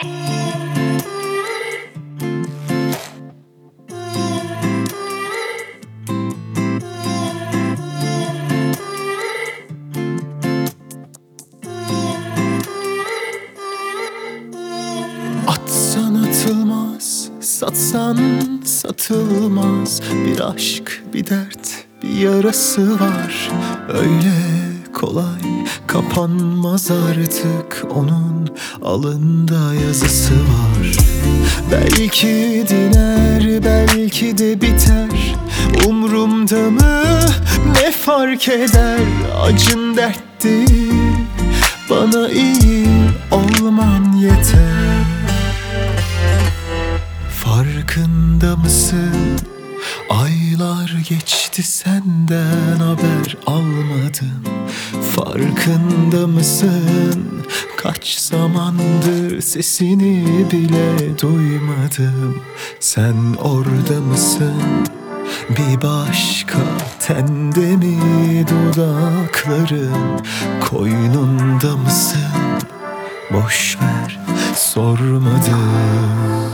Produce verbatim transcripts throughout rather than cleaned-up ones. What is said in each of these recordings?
Atsan atılmaz, satsan satılmaz. Bir aşk, bir dert, bir yarası var. Öyle kolay kapanmaz artık, onun alında yazısı var. Belki diner, belki de biter. Umrumda mı, ne fark eder? Acın dert değil, bana iyi olman yeter. Farkında mısın? Aylar geçti, senden haber almadım. Farkında mısın? Kaç zamandır sesini bile duymadım. Sen orada mısın? Bir başka tende mi dudakların? Koynunda mısın? Boş ver, sormadım.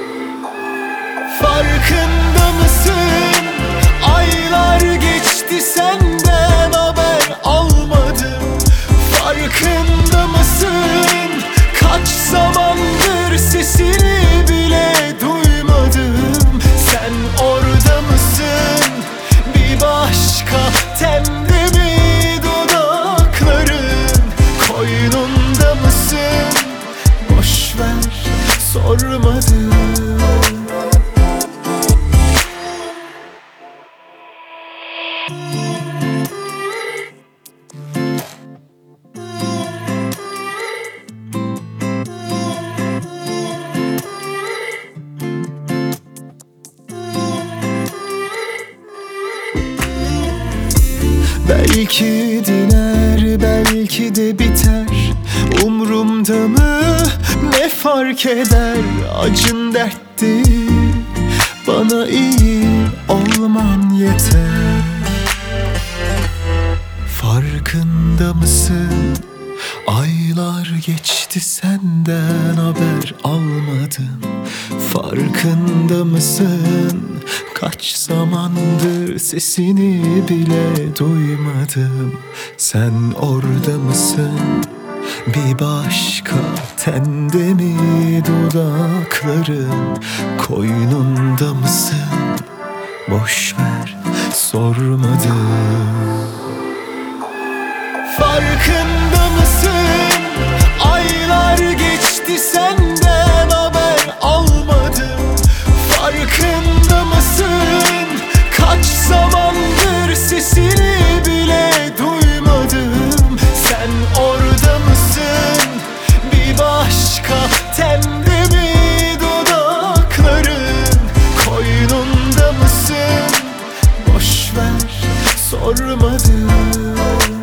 Farkında mısın? Aylar geçti, senden haber almadım. Farkında mısın? Kaç zamandır sesini bile duymadım. Sen orada mısın? Bir başka tende mi dudakların? Koynunda mısın? Boş ver, sormadım. Belki diner, belki de biter. Umrumda mı, ne fark eder? Acın dert değil, bana iyi olman yeter. Farkında mısın? Aylar geçti, senden haber almadım. Farkında mısın? Kaç zamandır sesini bile duymadım. Sen orada mısın? Bir başka tende mi dudakların? Koynunda mısın? Boş ver, sormadım. Farkında mısın? Aylar geçti, senden haber almadım. Farkında mısın? Kaç zamandır sesini bile duymadım. Sen orada mısın? Bir başka tende mi dudakların? Koynunda mısın? Boş ver, sormadım.